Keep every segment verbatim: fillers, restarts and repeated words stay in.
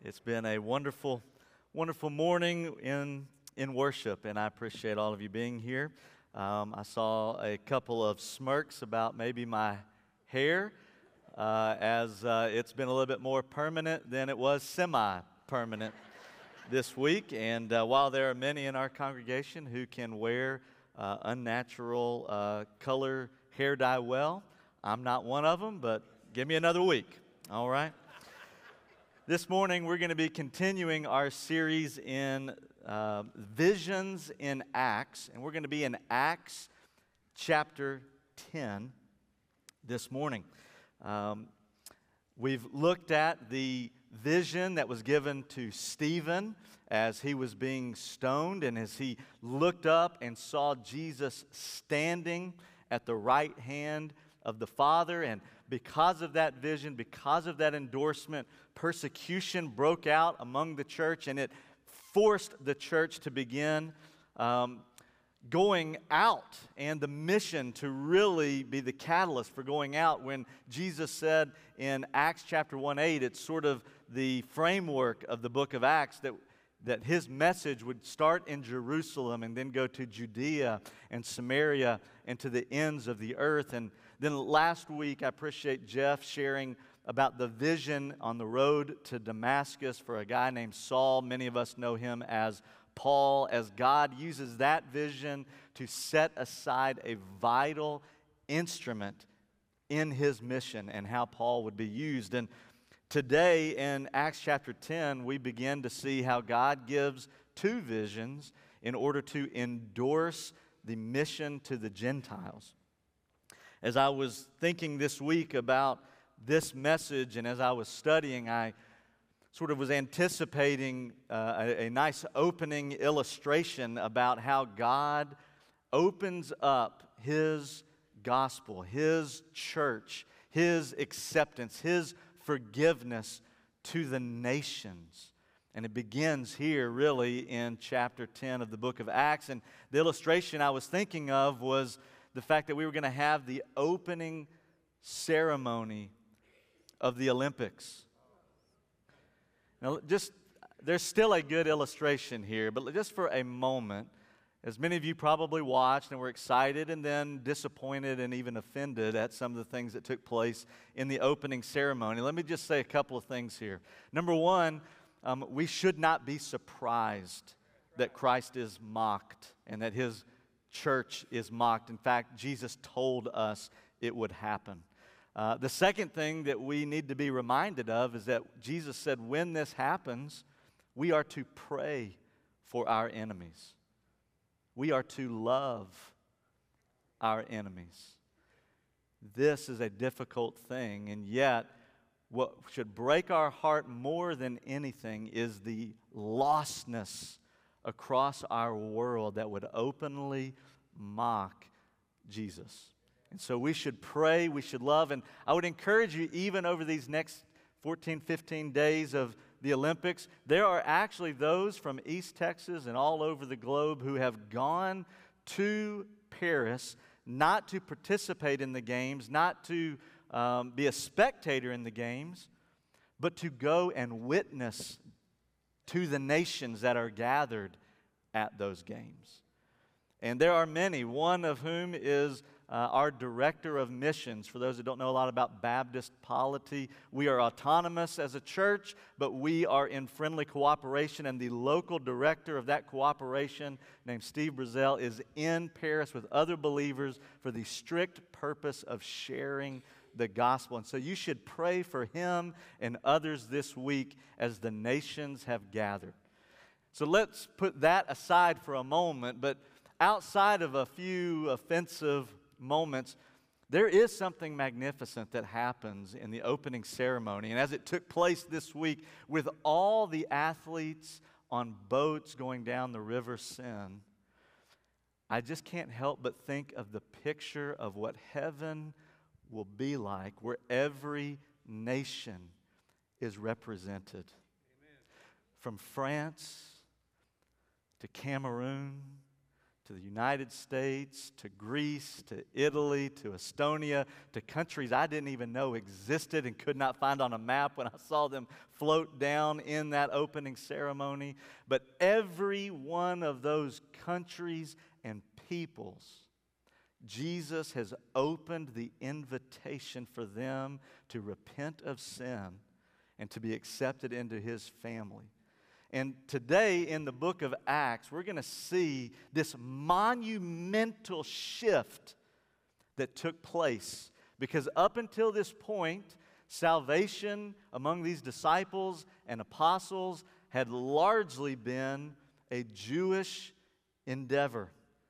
It's been a wonderful, wonderful morning in in worship, and I appreciate all of you being here. Um, I saw a couple of smirks about maybe my hair, uh, as uh, it's been a little bit more permanent than it was semi-permanent this week. And uh, while there are many in our congregation who can wear uh, unnatural uh, color hair dye well, I'm not one of them, but give me another week, all right? This morning, we're going to be continuing our series in uh, Visions in Acts, and we're going to be in Acts chapter ten this morning. Um, we've looked at the vision that was given to Stephen as he was being stoned, and as he looked up and saw Jesus standing at the right hand of the Father. And because of that vision, because of that endorsement, persecution broke out among the church, and it forced the church to begin um, going out, and the mission to really be the catalyst for going out. When Jesus said in Acts chapter one eight, it's sort of the framework of the book of Acts, that that his message would start in Jerusalem and then go to Judea and Samaria and to the ends of the earth. And then last week, I appreciate Jeff sharing about the vision on the road to Damascus for a guy named Saul. Many of us know him as Paul, as God uses that vision to set aside a vital instrument in his mission, and how Paul would be used. And today in Acts chapter ten, we begin to see how God gives two visions in order to endorse the mission to the Gentiles. As I was thinking this week about this message, and as I was studying, I sort of was anticipating uh, a, a nice opening illustration about how God opens up His gospel, His church, His acceptance, His forgiveness to the nations. And it begins here really in chapter ten of the book of Acts. And the illustration I was thinking of was the fact that we were going to have the opening ceremony of the Olympics. Now, just there's still a good illustration here, but just for a moment, as many of you probably watched and were excited and then disappointed and even offended at some of the things that took place in the opening ceremony, let me just say a couple of things here. Number one, um, we should not be surprised that Christ is mocked and that His church is mocked. In fact, Jesus told us it would happen. Uh, the second thing that we need to be reminded of is that Jesus said when this happens, we are to pray for our enemies. We are to love our enemies. This is a difficult thing, and yet what should break our heart more than anything is the lostness across our world that would openly mock Jesus. And so we should pray, we should love, and I would encourage you, even over these next fourteen, fifteen days of the Olympics, there are actually those from East Texas and all over the globe who have gone to Paris not to participate in the games, not to um, be a spectator in the games, but to go and witness to the nations that are gathered at those games. And there are many, one of whom is Uh, our director of missions. For those who don't know a lot about Baptist polity, we are autonomous as a church, but we are in friendly cooperation, and the local director of that cooperation, named Steve Brazel, is in Paris with other believers for the strict purpose of sharing the gospel. And so you should pray for him and others this week as the nations have gathered. So let's put that aside for a moment, but outside of a few offensive moments, there is something magnificent that happens in the opening ceremony. And as it took place this week with all the athletes on boats going down the river Seine, I just can't help but think of the picture of what heaven will be like, where every nation is represented. Amen. From France to Cameroon to the United States, to Greece, to Italy, to Estonia, to countries I didn't even know existed and could not find on a map when I saw them float down in that opening ceremony. But every one of those countries and peoples, Jesus has opened the invitation for them to repent of sin and to be accepted into His family. And today in the book of Acts, we're going to see this monumental shift that took place. Because up until this point, salvation among these disciples and apostles had largely been a Jewish endeavor.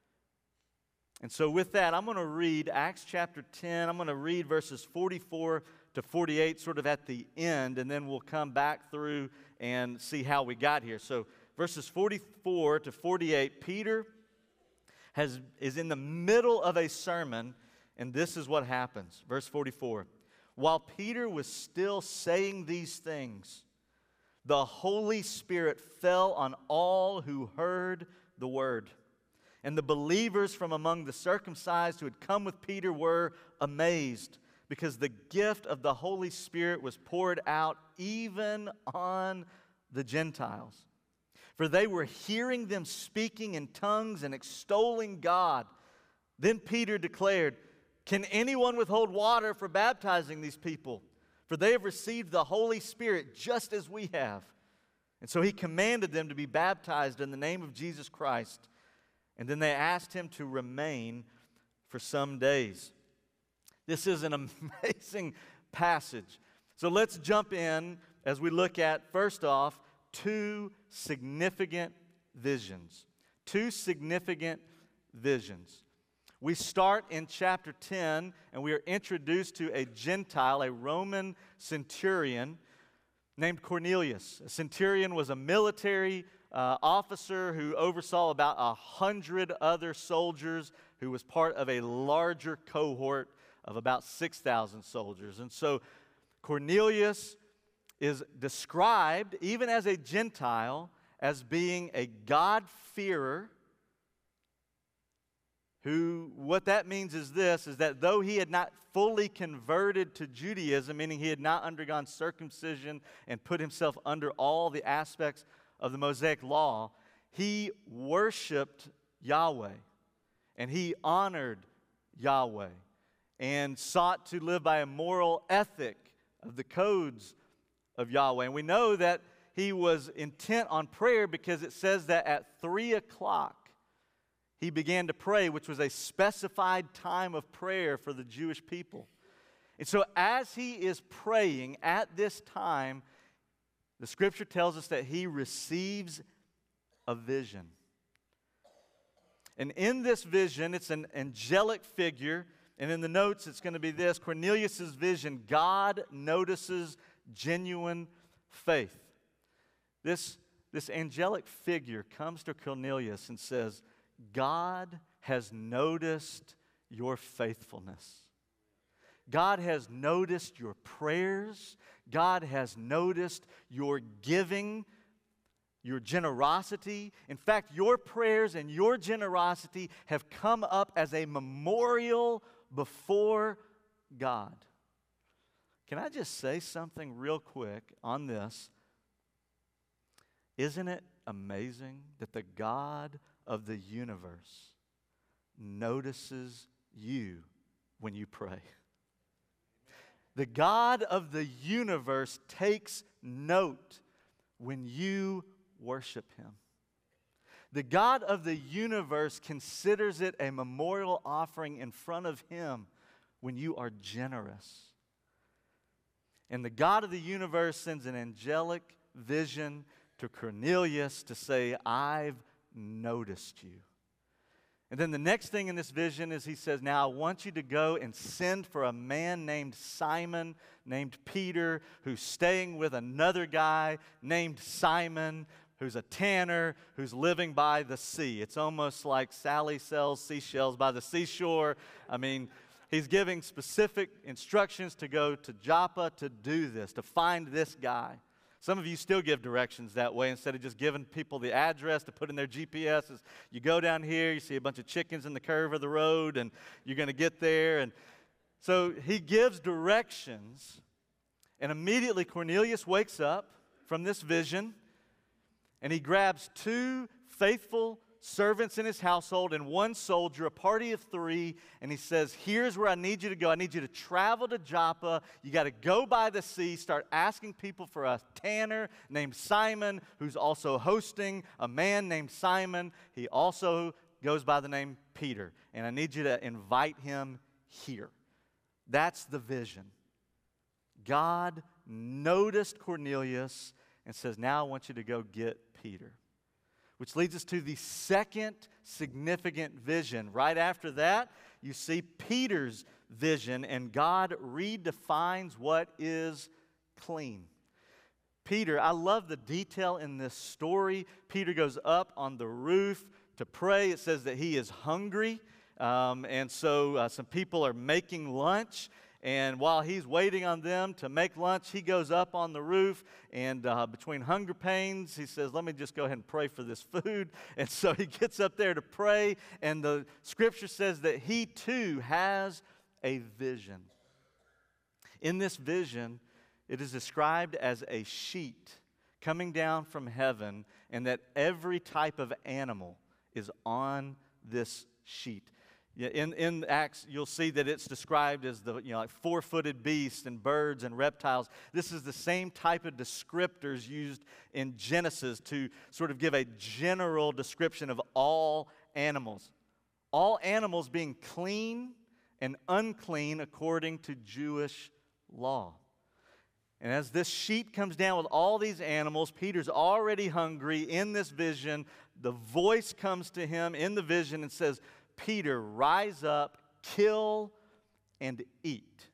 And so with that, I'm going to read Acts chapter ten. I'm going to read verses forty-four to forty-eight sort of at the end, and then we'll come back through and see how we got here. So verses forty-four to forty-eight, Peter has, is in the middle of a sermon, and this is what happens. Verse forty-four, while Peter was still saying these things, the Holy Spirit fell on all who heard the word. And the believers from among the circumcised who had come with Peter were amazed, because the gift of the Holy Spirit was poured out even on the Gentiles. For they were hearing them speaking in tongues and extolling God. Then Peter declared, "Can anyone withhold water for baptizing these people? For they have received the Holy Spirit just as we have." And so he commanded them to be baptized in the name of Jesus Christ. And then they asked him to remain for some days. This is an amazing passage. So let's jump in as we look at, first off, two significant visions. Two significant visions. We start in chapter ten, and we are introduced to a Gentile, a Roman centurion named Cornelius. A centurion was a military uh, officer who oversaw about a hundred other soldiers, who was part of a larger cohort of about six thousand soldiers. And so Cornelius is described, even as a Gentile, as being a God-fearer, who, what that means is this, is that though he had not fully converted to Judaism, meaning he had not undergone circumcision and put himself under all the aspects of the Mosaic law, he worshiped Yahweh, and he honored Yahweh, and sought to live by a moral ethic of the codes of Yahweh. And we know that he was intent on prayer because it says that at three o'clock he began to pray, which was a specified time of prayer for the Jewish people. And so as he is praying at this time, the scripture tells us that he receives a vision. And in this vision, it's an angelic figure. And in the notes, it's going to be this: Cornelius' vision, God notices genuine faith. This, this angelic figure comes to Cornelius and says, God has noticed your faithfulness. God has noticed your prayers. God has noticed your giving, your generosity. In fact, your prayers and your generosity have come up as a memorial before God. Can I just say something real quick on this? Isn't it amazing that the God of the universe notices you when you pray? The God of the universe takes note when you worship Him. The God of the universe considers it a memorial offering in front of Him when you are generous. And the God of the universe sends an angelic vision to Cornelius to say, I've noticed you. And then the next thing in this vision is he says, now I want you to go and send for a man named Simon, named Peter, who's staying with another guy named Simon, who's a tanner, who's living by the sea. It's almost like Sally sells seashells by the seashore. I mean, he's giving specific instructions to go to Joppa to do this, to find this guy. Some of you still give directions that way instead of just giving people the address to put in their G P Ss. You go down here, you see a bunch of chickens in the curve of the road, and you're going to get there. And so he gives directions, and immediately Cornelius wakes up from this vision, and he grabs two faithful servants in his household and one soldier, a party of three, and he says, here's where I need you to go. I need you to travel to Joppa. You got to go by the sea, start asking people for a tanner named Simon, who's also hosting a man named Simon. He also goes by the name Peter, and I need you to invite him here. That's the vision. God noticed Cornelius and says, now I want you to go get Peter. Which leads us to the second significant vision. Right after that, you see Peter's vision, and God redefines what is clean. Peter, I love the detail in this story. Peter goes up on the roof to pray. It says that he is hungry, um, and so uh, some people are making lunch. And while he's waiting on them to make lunch, he goes up on the roof, and uh, between hunger pains, he says, let me just go ahead and pray for this food. And so he gets up there to pray, and the scripture says that he too has a vision. In this vision, it is described as a sheet coming down from heaven, and that every type of animal is on this sheet. Yeah, in, in Acts, you'll see that it's described as the you know like four-footed beasts and birds and reptiles. This is the same type of descriptors used in Genesis to sort of give a general description of all animals. All animals being clean and unclean according to Jewish law. And as this sheet comes down with all these animals, Peter's already hungry in this vision. The voice comes to him in the vision and says, Peter, rise up, kill, and eat.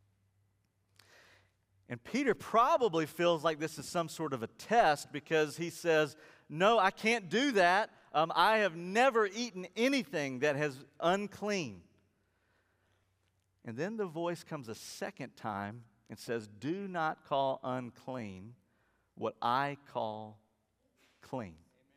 And Peter probably feels like this is some sort of a test because he says, no, I can't do that. Um, I have never eaten anything that has unclean. And then the voice comes a second time and says, do not call unclean what I call clean.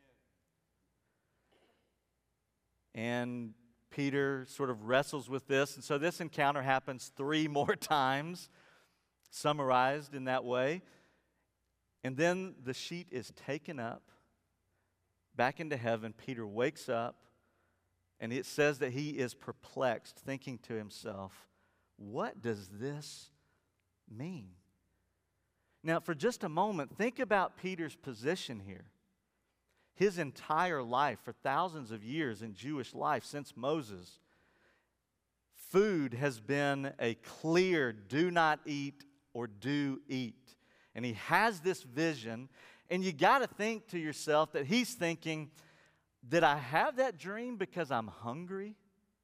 And Peter sort of wrestles with this. And so this encounter happens three more times, summarized in that way. And then the sheet is taken up back into heaven. Peter wakes up, and it says that he is perplexed, thinking to himself, what does this mean? Now, for just a moment, think about Peter's position here. His entire life, for thousands of years in Jewish life since Moses, food has been a clear do not eat or do eat. And he has this vision, and you got to think to yourself that he's thinking, did I have that dream because I'm hungry?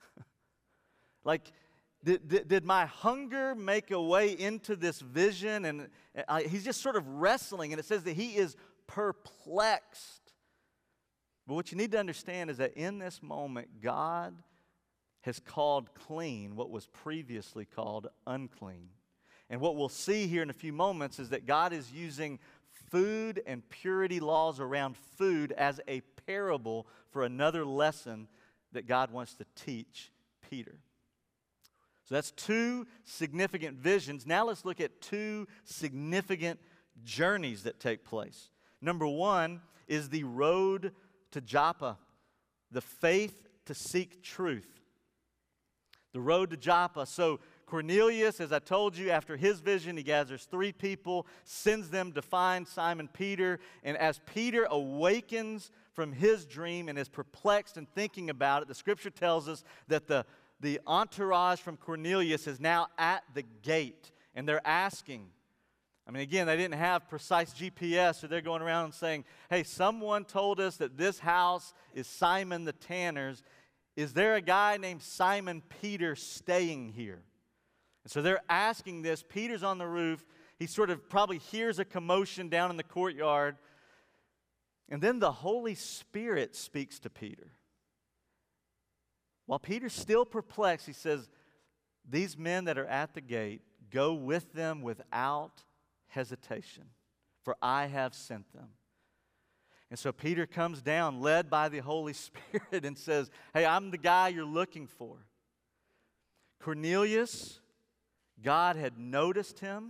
Like, did, did, did my hunger make a way into this vision? And uh, he's just sort of wrestling, and it says that he is perplexed. But what you need to understand is that in this moment, God has called clean what was previously called unclean. And what we'll see here in a few moments is that God is using food and purity laws around food as a parable for another lesson that God wants to teach Peter. So that's two significant visions. Now let's look at two significant journeys that take place. Number one is the road to Joppa, the faith to seek truth. The road to Joppa. So Cornelius, as I told you, after his vision, he gathers three people, sends them to find Simon Peter, and as Peter awakens from his dream and is perplexed and thinking about it, the scripture tells us that the, the entourage from Cornelius is now at the gate, and they're asking, I mean, again, they didn't have precise G P S, so they're going around and saying, hey, someone told us that this house is Simon the Tanner's. Is there a guy named Simon Peter staying here? And so they're asking this. Peter's on the roof. He sort of probably hears a commotion down in the courtyard. And then the Holy Spirit speaks to Peter. While Peter's still perplexed, he says, these men that are at the gate, go with them without hesitation. for I have sent them. And so Peter comes down, led by the Holy Spirit, and says, hey, I'm the guy you're looking for. Cornelius, God had noticed him.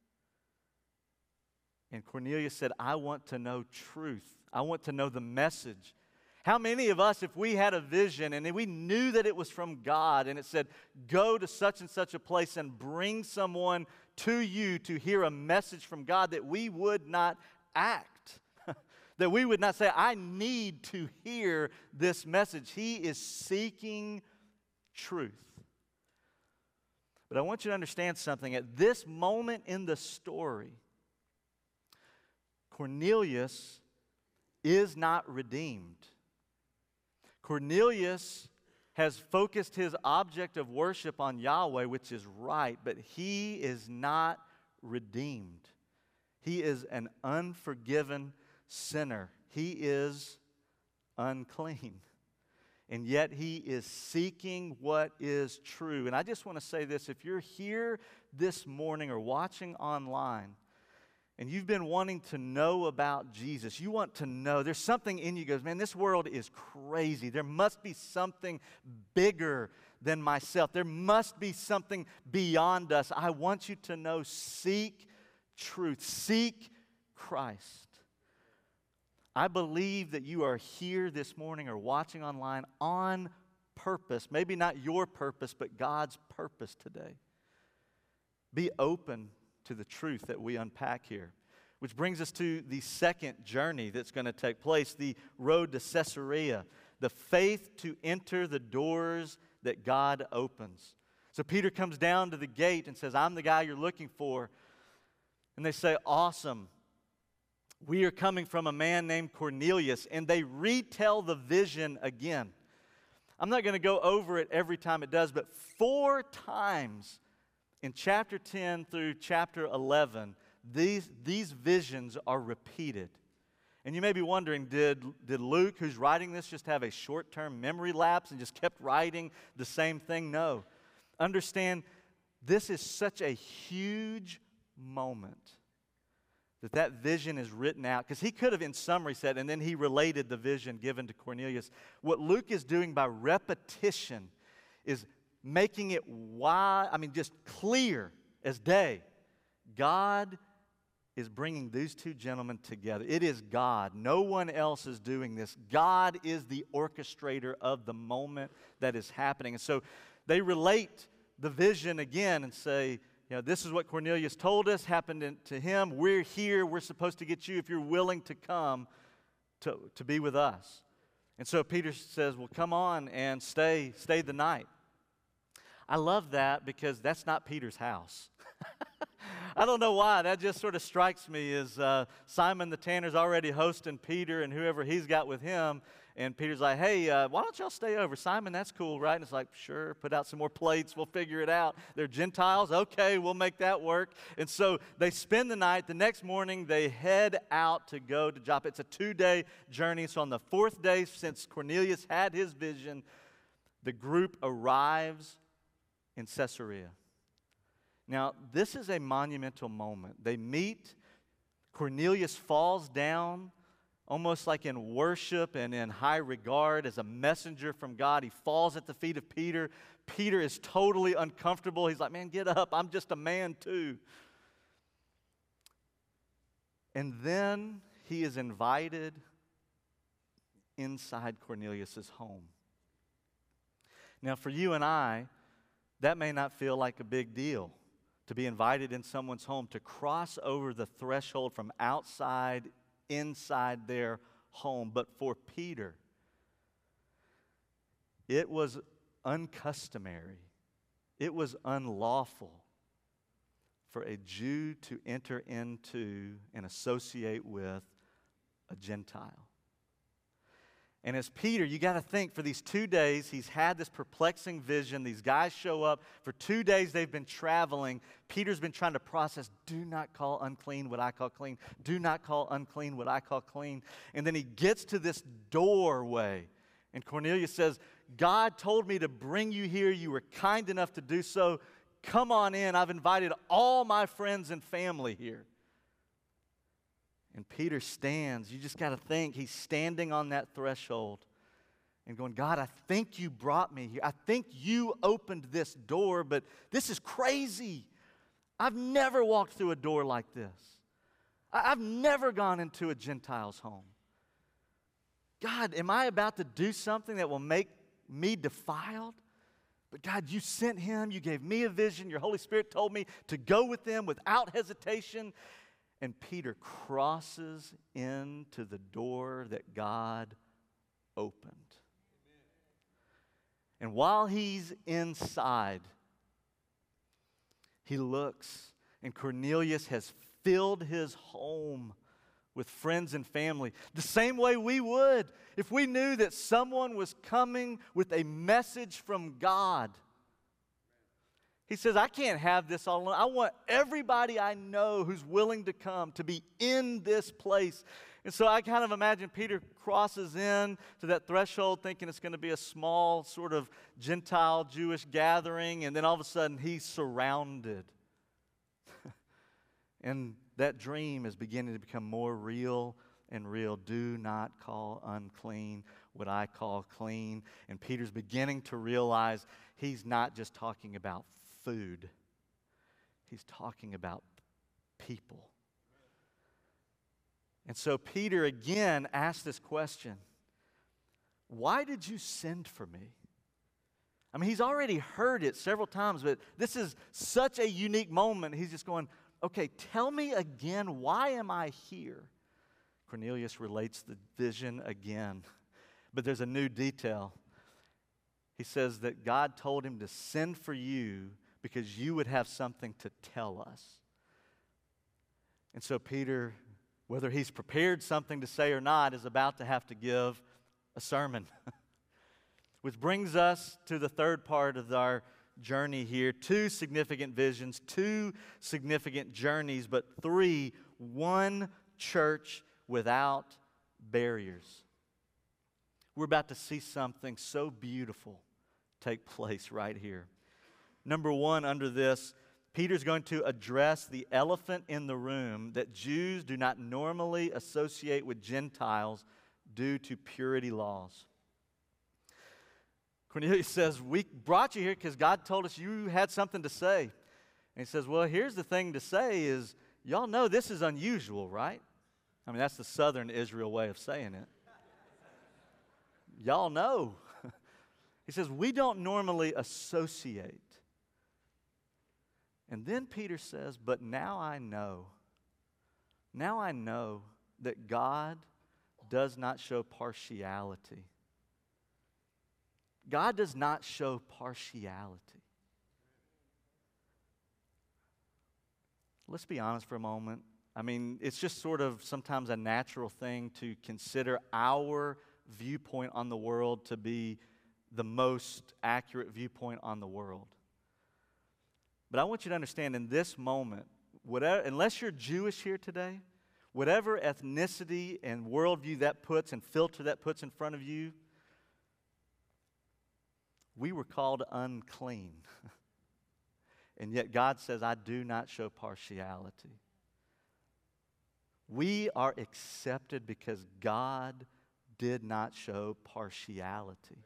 And Cornelius said, I want to know truth. I want to know the message. How many of us, if we had a vision and we knew that it was from God and it said, go to such and such a place and bring someone to you to hear a message from God, that we would not act? That we would not say, I need to hear this message. He is seeking truth. But I want you to understand something. At this moment in the story, Cornelius is not redeemed. Cornelius has focused his object of worship on Yahweh, which is right, but he is not redeemed. He is an unforgiven sinner. He is unclean. And yet he is seeking what is true. And I just want to say this. If you're here this morning or watching online, and you've been wanting to know about Jesus, you want to know, there's something in you that goes, man, this world is crazy. There must be something bigger than myself. There must be something beyond us. I want you to know, seek truth. Seek Christ. I believe that you are here this morning or watching online on purpose. Maybe not your purpose, but God's purpose today. Be open to the truth that we unpack here. Which brings us to the second journey that's going to take place, the road to Caesarea, the faith to enter the doors that God opens. So Peter comes down to the gate and says, I'm the guy you're looking for. And they say, awesome. We are coming from a man named Cornelius. And they retell the vision again. I'm not going to go over it every time it does, but four times in chapter ten through chapter eleven, these, these visions are repeated. And you may be wondering, did, did Luke, who's writing this, just have a short-term memory lapse and just kept writing the same thing? No. Understand, this is such a huge moment that that vision is written out. Because he could have, in summary, said, and then he related the vision given to Cornelius. What Luke is doing by repetition is making it wide, I mean, just clear as day. God is bringing these two gentlemen together. It is God. No one else is doing this. God is the orchestrator of the moment that is happening. And so they relate the vision again and say, you know, this is what Cornelius told us happened in, to him. We're here. We're supposed to get you if you're willing to come to, to be with us. And so Peter says, well, come on and stay, stay the night. I love that because that's not Peter's house. I don't know why. That just sort of strikes me as uh, Simon the Tanner's already hosting Peter and whoever he's got with him. And Peter's like, hey, uh, why don't y'all stay over? Simon, that's cool, right? And it's like, sure, put out some more plates. We'll figure it out. They're Gentiles. Okay, we'll make that work. And so they spend the night. The next morning, they head out to go to Joppa. It's a two-day journey. So on the fourth day, since Cornelius had his vision, the group arrives in Caesarea. Now, this is a monumental moment. They meet. Cornelius falls down, almost like in worship and in high regard as a messenger from God. He falls at the feet of Peter. Peter is totally uncomfortable. He's like, man, get up. I'm just a man too. And then he is invited inside Cornelius' home. Now, for you and I, that may not feel like a big deal to be invited in someone's home, to cross over the threshold from outside inside their home. But for Peter, it was uncustomary. It was unlawful for a Jew to enter into and associate with a Gentile. And as Peter, you got to think, for these two days, he's had this perplexing vision. These guys show up. For two days, they've been traveling. Peter's been trying to process, do not call unclean what I call clean. Do not call unclean what I call clean. And then he gets to this doorway. And Cornelius says, God told me to bring you here. You were kind enough to do so. Come on in. I've invited all my friends and family here. And Peter stands. You just got to think, he's standing on that threshold and going, God, I think you brought me here. I think you opened this door, but this is crazy. I've never walked through a door like this. I- I've never gone into a Gentile's home. God, am I about to do something that will make me defiled? But God, you sent him. You gave me a vision. Your Holy Spirit told me to go with them without hesitation. And Peter crosses into the door that God opened. And while he's inside, he looks, and Cornelius has filled his home with friends and family, the same way we would if we knew that someone was coming with a message from God. He says, I can't have this all alone. I want everybody I know who's willing to come to be in this place. And so I kind of imagine Peter crosses in to that threshold thinking it's going to be a small sort of Gentile Jewish gathering, and then all of a sudden he's surrounded. And that dream is beginning to become more real and real. Do not call unclean what I call clean. And Peter's beginning to realize he's not just talking about food. He's talking about people. And so Peter again asked this question, why did you send for me? I mean, he's already heard it several times, but this is such a unique moment. He's just going, okay, tell me again, why am I here? Cornelius relates the vision again, but there's a new detail. He says that God told him to send for you because you would have something to tell us. And so Peter, whether he's prepared something to say or not, is about to have to give a sermon. Which brings us to the third part of our journey here. Two significant visions, two significant journeys, but three, one church without barriers. We're about to see something so beautiful take place right here. Number one, under this, Peter's going to address the elephant in the room that Jews do not normally associate with Gentiles due to purity laws. Cornelius says, we brought you here because God told us you had something to say. And he says, well, here's the thing to say is, y'all know this is unusual, right? I mean, that's the southern Israel way of saying it. Y'all know. He says, we don't normally associate. And then Peter says, but now I know. Now I know that God does not show partiality. God does not show partiality. Let's be honest for a moment. I mean, it's just sort of sometimes a natural thing to consider our viewpoint on the world to be the most accurate viewpoint on the world. But I want you to understand in this moment, whatever, unless you're Jewish here today, whatever ethnicity and worldview that puts and filter that puts in front of you, we were called unclean. And yet God says, I do not show partiality. We are accepted because God did not show partiality.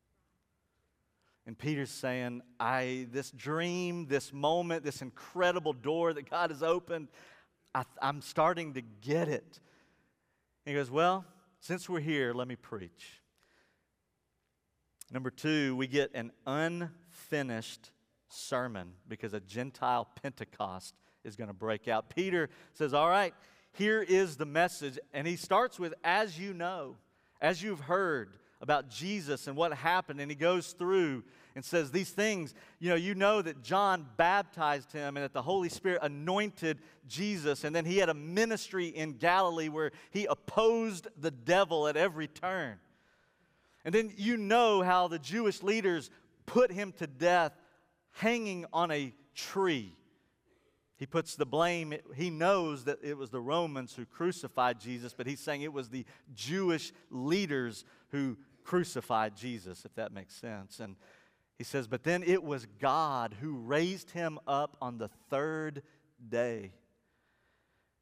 And Peter's saying, I, this dream, this moment, this incredible door that God has opened, I, I'm starting to get it. And he goes, well, since we're here, let me preach. Number two, we get an unfinished sermon because a Gentile Pentecost is going to break out. Peter says, all right, here is the message. And he starts with, as you know, as you've heard about Jesus and what happened. And he goes through and says these things. You know, you know that John baptized him and that the Holy Spirit anointed Jesus. And then he had a ministry in Galilee where he opposed the devil at every turn. And then you know how the Jewish leaders put him to death hanging on a tree. He puts the blame, he knows that it was the Romans who crucified Jesus, but he's saying it was the Jewish leaders who crucified Jesus, if that makes sense. And he says, but then it was God who raised him up on the third day.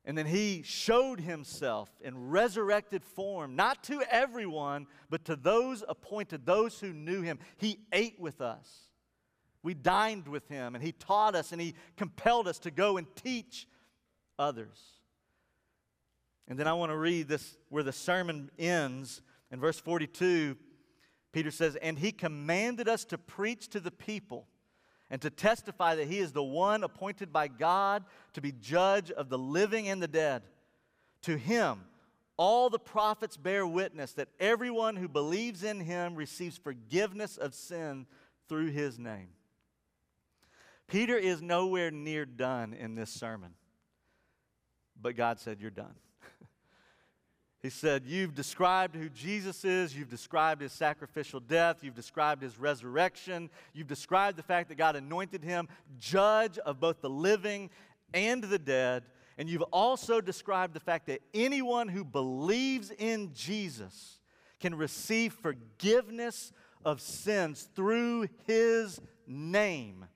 And then he showed himself in resurrected form, not to everyone, but to those appointed, those who knew him. He ate with us. We dined with him, and he taught us, and he compelled us to go and teach others. And then I want to read this where the sermon ends. In verse forty-two, Peter says, "And he commanded us to preach to the people and to testify that he is the one appointed by God to be judge of the living and the dead. To him, all the prophets bear witness that everyone who believes in him receives forgiveness of sin through his name." Peter is nowhere near done in this sermon, but God said, "You're done." He said, "You've described who Jesus is. You've described his sacrificial death. You've described his resurrection. You've described the fact that God anointed him judge of both the living and the dead. And you've also described the fact that anyone who believes in Jesus can receive forgiveness of sins through his name."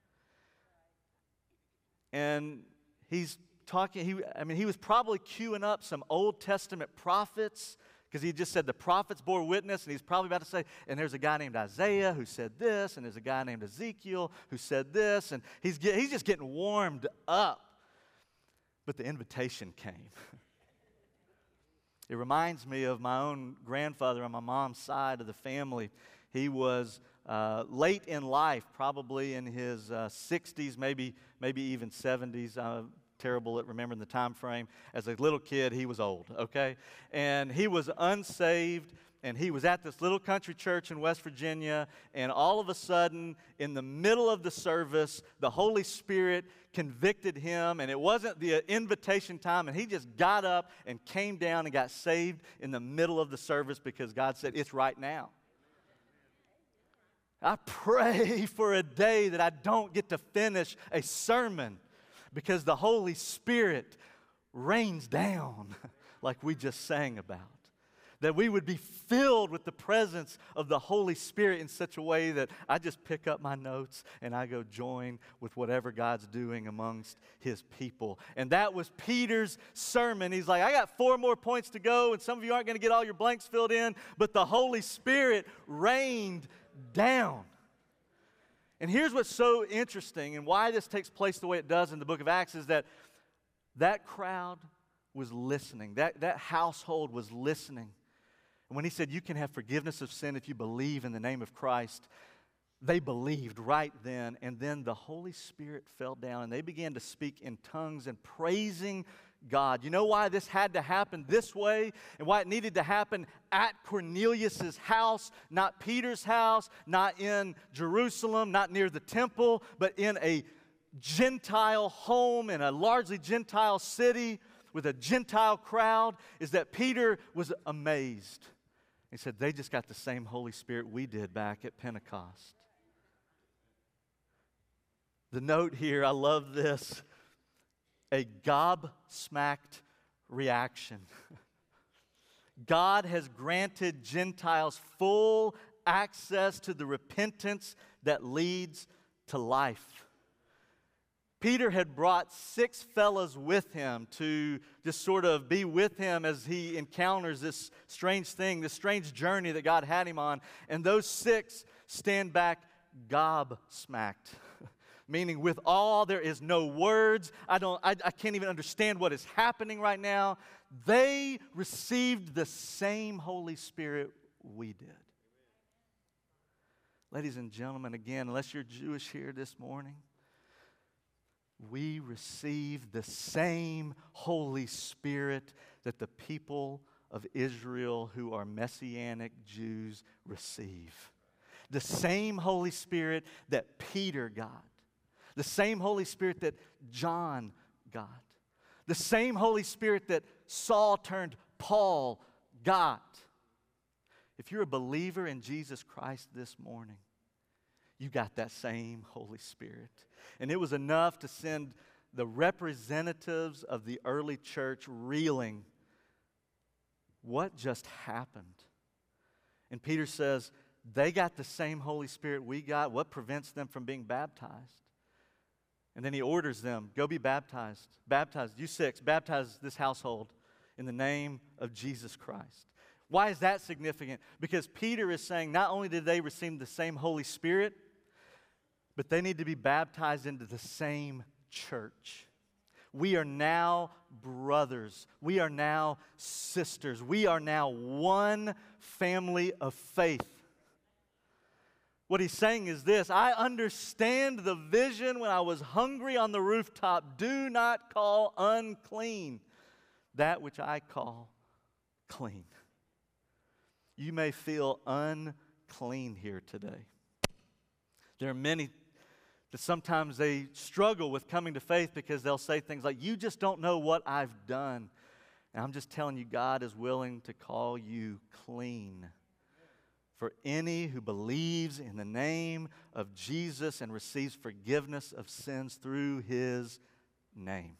And he's talking, he, I mean, he was probably queuing up some Old Testament prophets, because he just said the prophets bore witness, and he's probably about to say, and there's a guy named Isaiah who said this, and there's a guy named Ezekiel who said this, and he's, get, he's just getting warmed up. But the invitation came. It reminds me of my own grandfather on my mom's side of the family. He was uh, late in life, probably in his uh, sixties, maybe, maybe even seventies. Uh, terrible at remembering the time frame. As a little kid, he was old, okay? And he was unsaved, and he was at this little country church in West Virginia, and all of a sudden, in the middle of the service, the Holy Spirit convicted him, and it wasn't the invitation time, and he just got up and came down and got saved in the middle of the service because God said, "It's right now." I pray for a day that I don't get to finish a sermon because the Holy Spirit rains down like we just sang about. That we would be filled with the presence of the Holy Spirit in such a way that I just pick up my notes and I go join with whatever God's doing amongst his people. And that was Peter's sermon. He's like, I got four more points to go, and some of you aren't going to get all your blanks filled in, but the Holy Spirit rained down. And here's what's so interesting and why this takes place the way it does in the book of Acts is that that crowd was listening. That, that household was listening. And when he said, you can have forgiveness of sin if you believe in the name of Christ, they believed right then. And then the Holy Spirit fell down and they began to speak in tongues and praising God. You know why this had to happen this way and why it needed to happen at Cornelius' house, not Peter's house, not in Jerusalem, not near the temple, but in a Gentile home in a largely Gentile city with a Gentile crowd, is that Peter was amazed. He said, they just got the same Holy Spirit we did back at Pentecost. The note here, I love this, a gobsmacked reaction. God has granted Gentiles full access to the repentance that leads to life. Peter had brought six fellows with him to just sort of be with him as he encounters this strange thing, this strange journey that God had him on. And those six stand back gobsmacked, meaning with all, there is no words. I don't, I, I can't even understand what is happening right now. They received the same Holy Spirit we did. Ladies and gentlemen, again, unless you're Jewish here this morning, we receive the same Holy Spirit that the people of Israel who are Messianic Jews receive. The same Holy Spirit that Peter got. The same Holy Spirit that John got. The same Holy Spirit that Saul turned Paul got. If you're a believer in Jesus Christ this morning, you got that same Holy Spirit. And it was enough to send the representatives of the early church reeling. What just happened? And Peter says, they got the same Holy Spirit we got. What prevents them from being baptized? And then he orders them, go be baptized. Baptized, you six, baptize this household in the name of Jesus Christ. Why is that significant? Because Peter is saying not only did they receive the same Holy Spirit, but they need to be baptized into the same church. We are now brothers. We are now sisters. We are now one family of faith. What he's saying is this: I understand the vision when I was hungry on the rooftop. Do not call unclean that which I call clean. You may feel unclean here today. There are many that sometimes they struggle with coming to faith because they'll say things like, you just don't know what I've done. And I'm just telling you, God is willing to call you clean. For any who believes in the name of Jesus and receives forgiveness of sins through his name.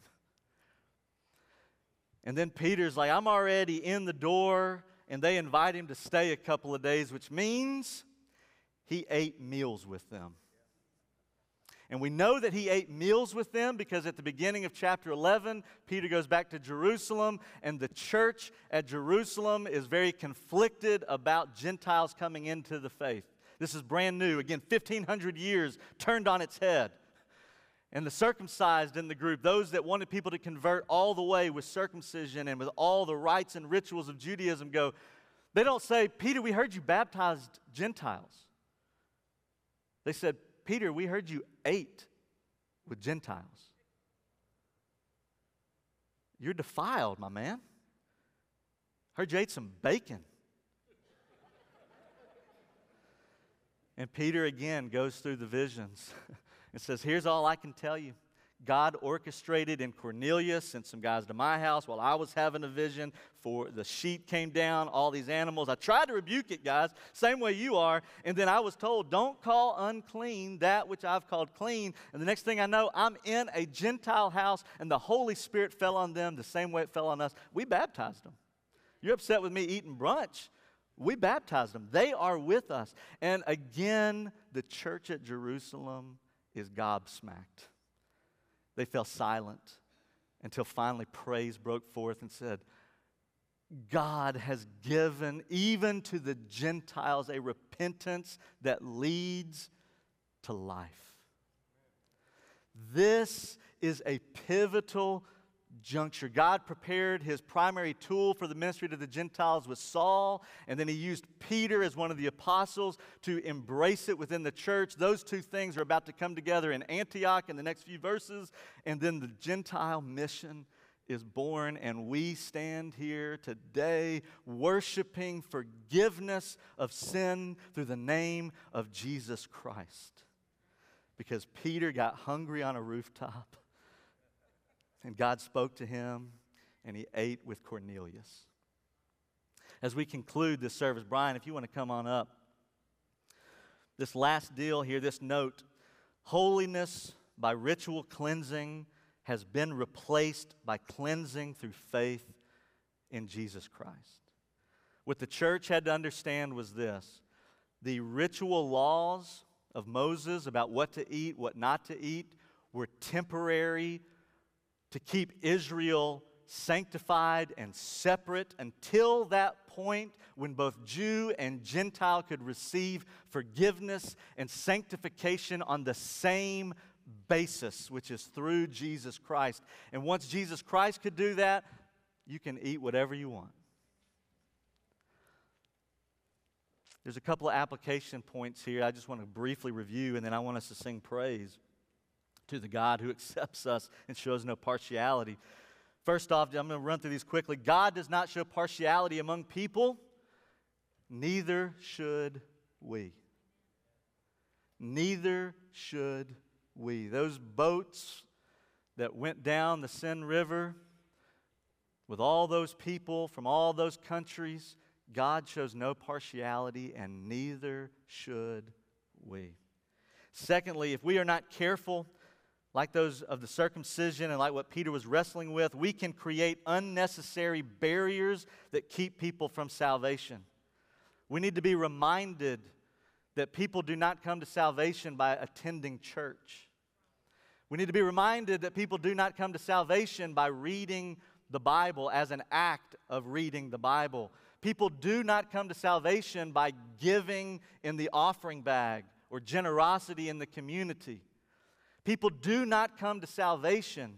And then Peter's like, I'm already in the door, and they invite him to stay a couple of days, which means he ate meals with them. And we know that he ate meals with them because at the beginning of chapter eleven, Peter goes back to Jerusalem, and the church at Jerusalem is very conflicted about Gentiles coming into the faith. This is brand new. Again, fifteen hundred years turned on its head. And the circumcised in the group, those that wanted people to convert all the way with circumcision and with all the rites and rituals of Judaism, go, they don't say, Peter, we heard you baptized Gentiles. They said, Peter, we heard you ate with Gentiles. You're defiled, my man. Heard you ate some bacon. And Peter again goes through the visions and says, here's all I can tell you. God orchestrated in Cornelius, sent some guys to my house while I was having a vision for the sheet came down, all these animals. I tried to rebuke it, guys, same way you are. And then I was told, don't call unclean that which I've called clean. And the next thing I know, I'm in a Gentile house, and the Holy Spirit fell on them the same way it fell on us. We baptized them. You're upset with me eating brunch. We baptized them. They are with us. And again, the church at Jerusalem is gobsmacked. They fell silent until finally praise broke forth and said, God has given even to the Gentiles a repentance that leads to life. This is a pivotal juncture. God prepared his primary tool for the ministry to the Gentiles with Saul, and then he used Peter as one of the apostles to embrace it within the church. Those two things are about to come together in Antioch in the next few verses, and then the Gentile mission is born, and we stand here today worshiping forgiveness of sin through the name of Jesus Christ. Because Peter got hungry on a rooftop, and God spoke to him, and he ate with Cornelius. As we conclude this service, Brian, if you want to come on up. This last deal here, this note, holiness by ritual cleansing has been replaced by cleansing through faith in Jesus Christ. What the church had to understand was this: the ritual laws of Moses about what to eat, what not to eat, were temporary to keep Israel sanctified and separate until that point when both Jew and Gentile could receive forgiveness and sanctification on the same basis, which is through Jesus Christ. And once Jesus Christ could do that, you can eat whatever you want. There's a couple of application points here I just want to briefly review, and then I want us to sing praise to the God who accepts us and shows no partiality. First off, I'm going to run through these quickly. God does not show partiality among people, neither should we. Neither should we. Those boats that went down the Sin River with all those people from all those countries, God shows no partiality, and neither should we. Secondly, if we are not careful, like those of the circumcision and like what Peter was wrestling with, we can create unnecessary barriers that keep people from salvation. We need to be reminded that people do not come to salvation by attending church. We need to be reminded that people do not come to salvation by reading the Bible as an act of reading the Bible. People do not come to salvation by giving in the offering bag or generosity in the community. People do not come to salvation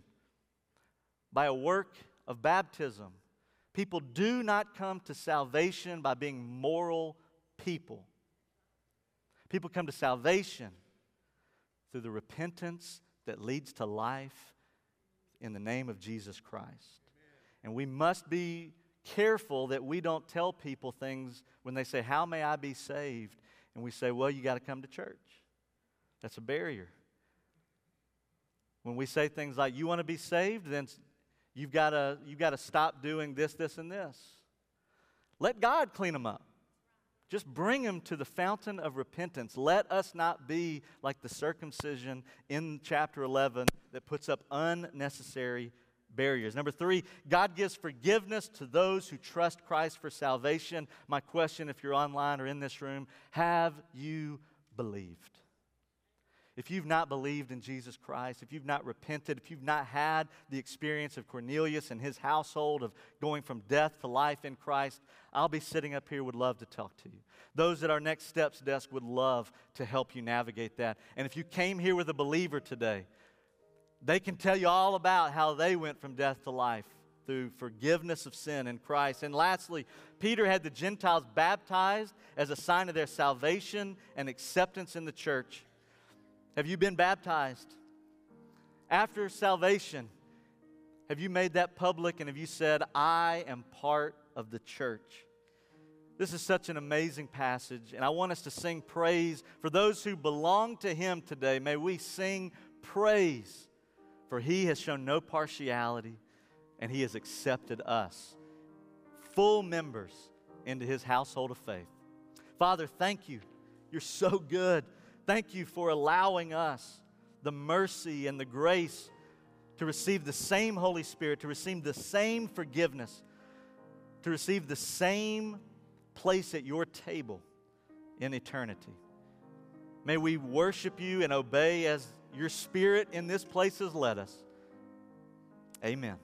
by a work of baptism. People do not come to salvation by being moral people. People come to salvation through the repentance that leads to life in the name of Jesus Christ. Amen. And we must be careful that we don't tell people things when they say, "How may I be saved?" And we say, "Well, you got to come to church." That's a barrier. When we say things like, "You want to be saved?" then you've got to you've got to stop doing this, this, and this. Let God clean them up. Just bring them to the fountain of repentance. Let us not be like the circumcision in chapter eleven that puts up unnecessary barriers. Number three, God gives forgiveness to those who trust Christ for salvation. My question, if you're online or in this room, have you believed? If you've not believed in Jesus Christ, if you've not repented, if you've not had the experience of Cornelius and his household of going from death to life in Christ, I'll be sitting up here, would love to talk to you. Those at our Next Steps desk would love to help you navigate that. And if you came here with a believer today, they can tell you all about how they went from death to life through forgiveness of sin in Christ. And lastly, Peter had the Gentiles baptized as a sign of their salvation and acceptance in the church. Have you been baptized? After salvation, have you made that public and have you said, "I am part of the church"? This is such an amazing passage, and I want us to sing praise for those who belong to Him today. May we sing praise, for He has shown no partiality, and He has accepted us, full members, into His household of faith. Father, thank you. You're so good. Thank you for allowing us the mercy and the grace to receive the same Holy Spirit, to receive the same forgiveness, to receive the same place at your table in eternity. May we worship you and obey as your Spirit in this place has led us. Amen.